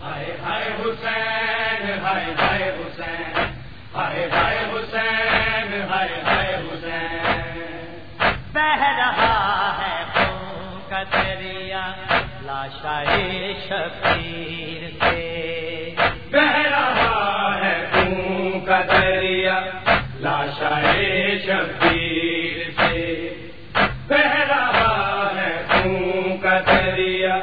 ہائے ہائے حسین، ہائے ہائے حسین، ہائے ہائے حسین، ہائے ہائے حسین۔ بہہ رہا ہے خون کا دریا لاشائے شبیر سے، بہہ رہا ہے خون کا دریا لاشائے شبیر سے، بہہ رہا ہے خون کا دریا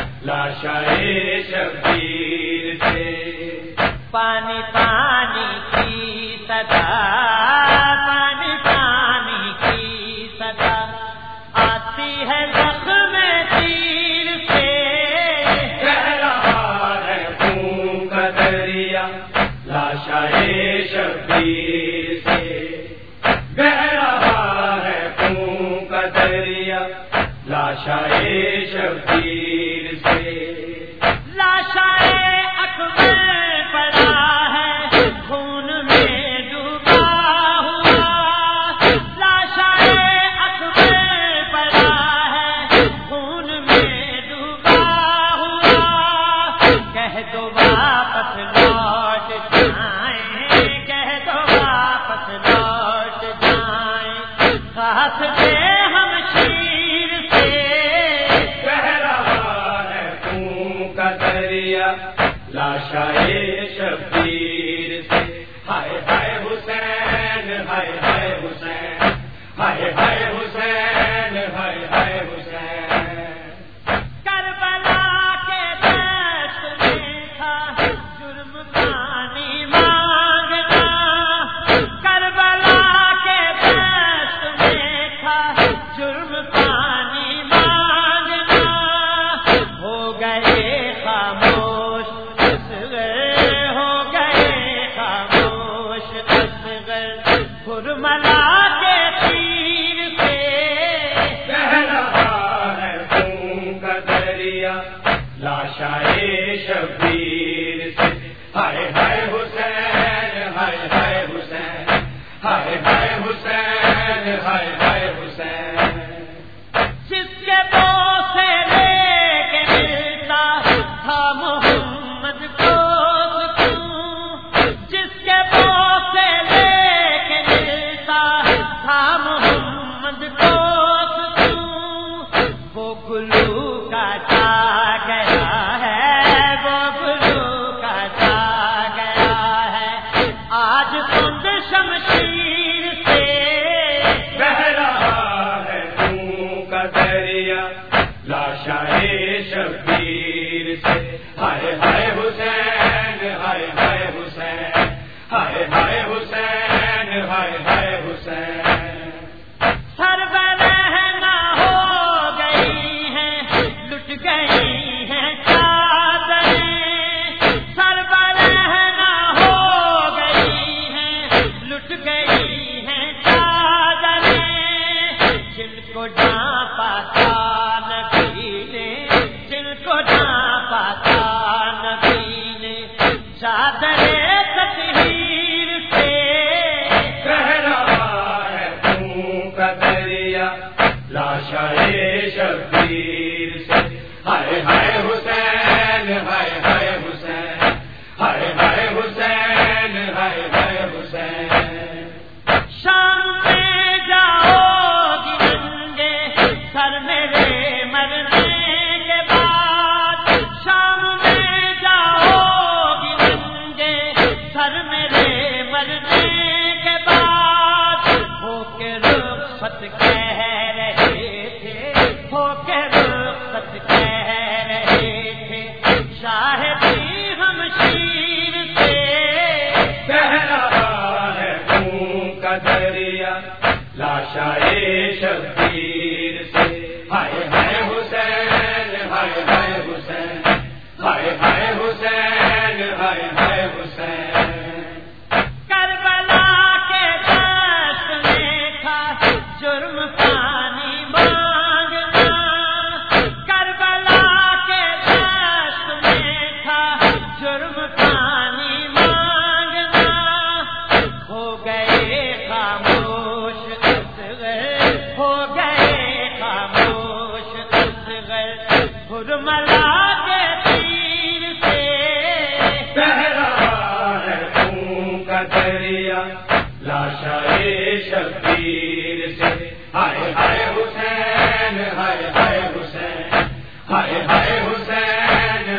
لاشائے شبیر سے۔ پانی پانی کی صدا، پانی پانی کی صدا آتی ہے زخم تیر سے، بہہ رہا ہے خون کا دریا لاشائے شبیر سے، بہہ رہا ہے خون کا دریا لاشائے شبیر سے۔ لاشائے اکبر پڑا ہے خون میں ڈوبا ہوا، لاشائے اکبر پڑا ہے خون میں ڈوبا ہوا، کہہ دو واپس لوٹ جائیں، کہہ دو واپس لوٹ جائیں، خاص دے ہم شیر سے، بہہ رہا ہے خون کا دریا لاشائے شبیر سے۔ ہائے ہائے حسین، ہائے ہائے حسین، ہائے ہائے حسین، ہائے ہائے حسین۔ کربلا کے دست میں تھا جرم پانی مانگنا، کربلا کے دست میں تھا جرم پانی مانگنا، ہو گئے خاموش اصغر، ہو گئے خاموش اصغر برملا کے تیر سے، بہہ رہا ہے خون کا دریا لاشائے شبیر سے۔ ہائے ہائے حسین، ہائے ہائے حسین، ہائے ہائے حسین، ہائے ہائے حسین۔ جس کے بوسے لے کے ملتا تھا محمد کو سکون، جس کے بوسے لے کے ملتا تھا محمد کو سکون، وہ گلو کا جا گیا ہے، وہ گلو کا جا گیا ہے آج کند شمشیر سے، بہہ رہا ہے خون کا دریا لاشائے شبیر سے۔ ہائے ہائے حسین، ہائے ہائے حسین، ہائے ہائے حسین، ہائے ہائے حسین۔ سر برہنہ ہو گئی ہیں، لٹ گئی ہیں چادریں، سر برہنہ ہو گئی ہیں، لٹ گئی ہیں چادریں، جن کو ڈھانپا تھا نبی نے، جن کو ڈھانپا تھا نبی نے چادر تطہیر سے، بہہ رہا ہے خون کا دریا لاشائے شبیر سے۔ ہائے ہائے حسین، ہائے ہائے حسین، ہائے ہائے حسین، ہائے ہائے حسین۔ شام میں جاؤ گی ننگے سر میرے مرنے کے بعد، شام میں جاؤ گی ننگے سر میرے مرنے کے بعد، ہو کے رخصت کہہ رہے تھے، ہو کے رخصت کہہ رہے تھے شاہدی ہم شیر سے، بہہ رہا ہے خون کا دریا لاشائے شبیر سے۔ ہائے ہائے حسین، ہائے ہائے حسین، ہائے ہائے حسین، ہائے ہائے حسین۔ کربلا کے دست میں تھا جرم پانی مانگنا، کربلا کے دست میں تھا جرم پانی مانگنا، ہو گئے خاموش اصغر، ہو گئے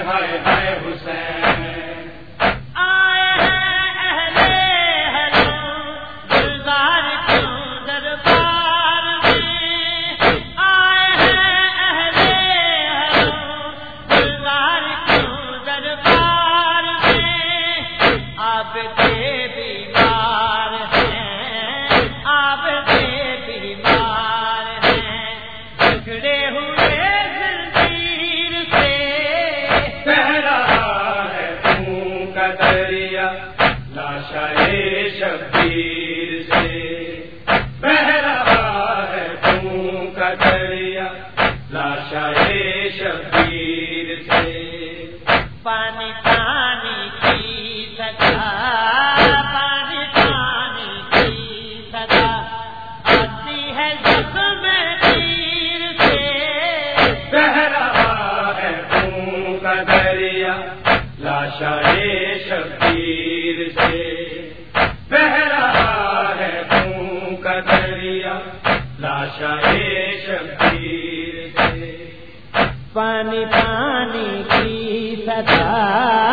ہائے ہائے حسین آئے ہیں اہل حرم گلزار کیوں دربار میں، آئے ہیں اہل حرم گلزار کیوں دربار میں، آپ کے بیمار ہیں، آپ کے بیمار ہیں، جھگڑے ہوئے زنجیر سے، بہ رہا ہے خون کا دریا لاشائے شبیر سے، بہ رہا ہے خون کا دریا لاشائے شبیر سے، پانی پانی کی صدا، پانی پانی کی صدا آتی ہے زخم تیر سے، بہ رہا ہے خون کا دریا لاشائے شبیر سے، بہ رہا ہے خون کا دریا لاشائے شبیر سے، پانی پانی کی صدا